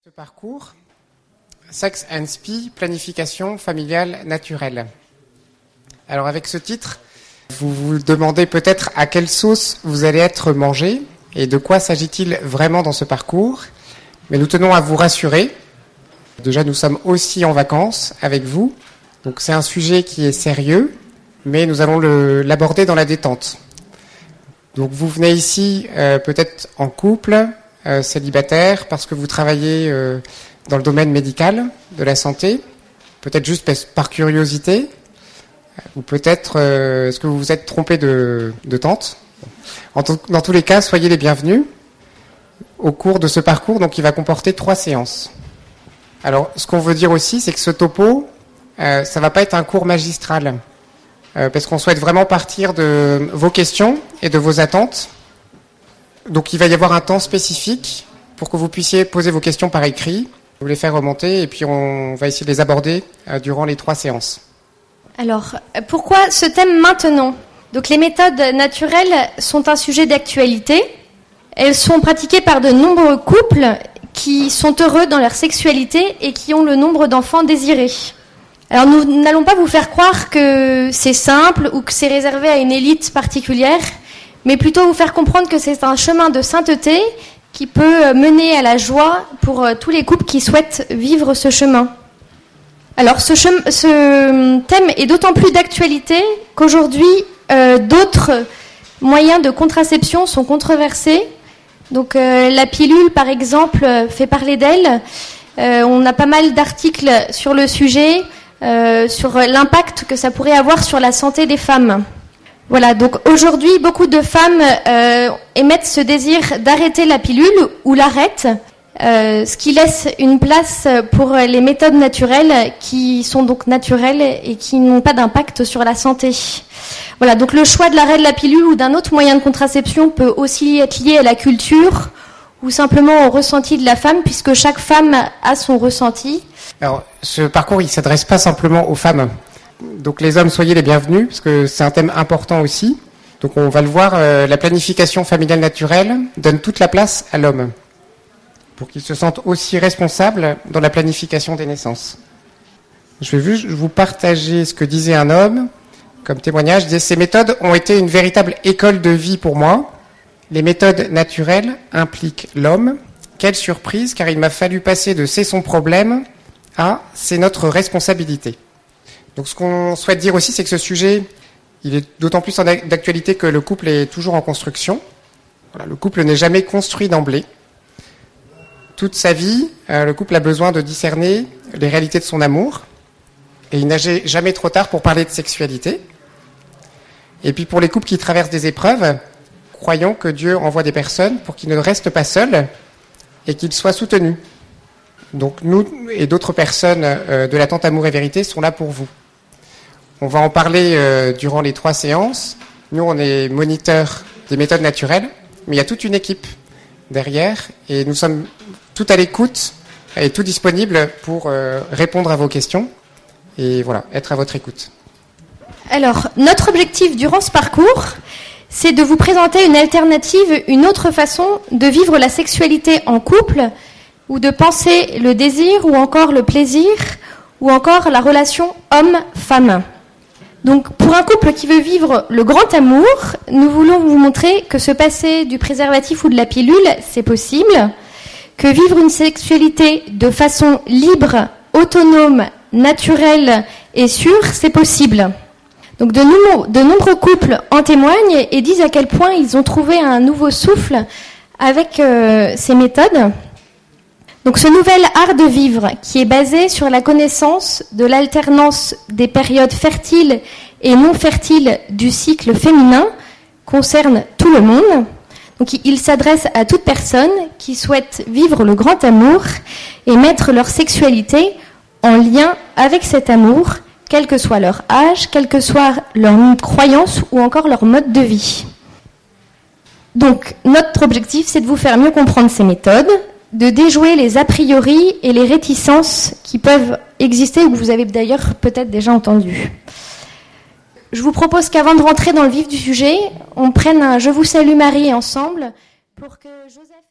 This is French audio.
Ce parcours, Sex and Spie, planification familiale naturelle. Alors avec ce titre, vous vous demandez peut-être à quelle sauce vous allez être mangé et de quoi s'agit-il vraiment dans ce parcours. Mais nous tenons à vous rassurer. Déjà, nous sommes aussi en vacances avec vous. Donc c'est un sujet qui est sérieux, mais nous allons l'aborder dans la détente. Donc vous venez ici peut-être en couple, célibataire, parce que vous travaillez dans le domaine médical, de la santé, peut-être juste par curiosité, ou peut-être est-ce que vous vous êtes trompé de tente. Dans tous les cas, soyez les bienvenus au cours de ce parcours, donc il va comporter 3 séances. Alors, ce qu'on veut dire aussi, c'est que ce topo, ça va pas être un cours magistral, parce qu'on souhaite vraiment partir de vos questions et de vos attentes. Donc, il va y avoir un temps spécifique pour que vous puissiez poser vos questions par écrit, vous les faire remonter, et puis on va essayer de les aborder durant les 3 séances. Alors, pourquoi ce thème maintenant ? Donc, les méthodes naturelles sont un sujet d'actualité. Elles sont pratiquées par de nombreux couples qui sont heureux dans leur sexualité et qui ont le nombre d'enfants désirés. Alors, nous n'allons pas vous faire croire que c'est simple ou que c'est réservé à une élite particulière, mais plutôt vous faire comprendre que c'est un chemin de sainteté qui peut mener à la joie pour tous les couples qui souhaitent vivre ce chemin. Alors, ce thème est d'autant plus d'actualité qu'aujourd'hui, d'autres moyens de contraception sont controversés. Donc, la pilule, par exemple, fait parler d'elle. On a pas mal d'articles sur le sujet, sur l'impact que ça pourrait avoir sur la santé des femmes. Voilà, donc aujourd'hui, beaucoup de femmes émettent ce désir d'arrêter la pilule ou l'arrêtent, ce qui laisse une place pour les méthodes naturelles qui sont donc naturelles et qui n'ont pas d'impact sur la santé. Voilà, donc le choix de l'arrêt de la pilule ou d'un autre moyen de contraception peut aussi être lié à la culture ou simplement au ressenti de la femme, puisque chaque femme a son ressenti. Alors, ce parcours, il ne s'adresse pas simplement aux femmes. Donc les hommes, soyez les bienvenus, parce que c'est un thème important aussi. Donc on va le voir, la planification familiale naturelle donne toute la place à l'homme, pour qu'il se sente aussi responsable dans la planification des naissances. Je vais juste vous partager ce que disait un homme comme témoignage. Il disait, ces méthodes ont été une véritable école de vie pour moi. Les méthodes naturelles impliquent l'homme. Quelle surprise, car il m'a fallu passer de c'est son problème à c'est notre responsabilité. Donc ce qu'on souhaite dire aussi, c'est que ce sujet, il est d'autant plus d'actualité que le couple est toujours en construction. Voilà, le couple n'est jamais construit d'emblée. Toute sa vie, le couple a besoin de discerner les réalités de son amour. Et il n'est jamais trop tard pour parler de sexualité. Et puis pour les couples qui traversent des épreuves, croyons que Dieu envoie des personnes pour qu'ils ne restent pas seuls et qu'ils soient soutenus. Donc nous et d'autres personnes de la Tente Amour et Vérité sont là pour vous. On va en parler durant les 3 séances. Nous, on est moniteurs des méthodes naturelles, mais il y a toute une équipe derrière et nous sommes tout à l'écoute et tout disponible pour répondre à vos questions et voilà, être à votre écoute. Alors, notre objectif durant ce parcours, c'est de vous présenter une alternative, une autre façon de vivre la sexualité en couple, ou de penser le désir, ou encore le plaisir, ou encore la relation homme-femme. Donc, pour un couple qui veut vivre le grand amour, nous voulons vous montrer que se passer du préservatif ou de la pilule, c'est possible, que vivre une sexualité de façon libre, autonome, naturelle et sûre, c'est possible. Donc, de nombreux couples en témoignent et disent à quel point ils ont trouvé un nouveau souffle avec ces méthodes. Donc ce nouvel art de vivre, qui est basé sur la connaissance de l'alternance des périodes fertiles et non fertiles du cycle féminin, concerne tout le monde. Donc il s'adresse à toute personne qui souhaite vivre le grand amour et mettre leur sexualité en lien avec cet amour, quel que soit leur âge, quelle que soit leur croyance ou encore leur mode de vie. Donc notre objectif, c'est de vous faire mieux comprendre ces méthodes, de déjouer les a priori et les réticences qui peuvent exister ou que vous avez d'ailleurs peut-être déjà entendues. Je vous propose qu'avant de rentrer dans le vif du sujet, on prenne un « Je vous salue Marie » ensemble pour que Joseph...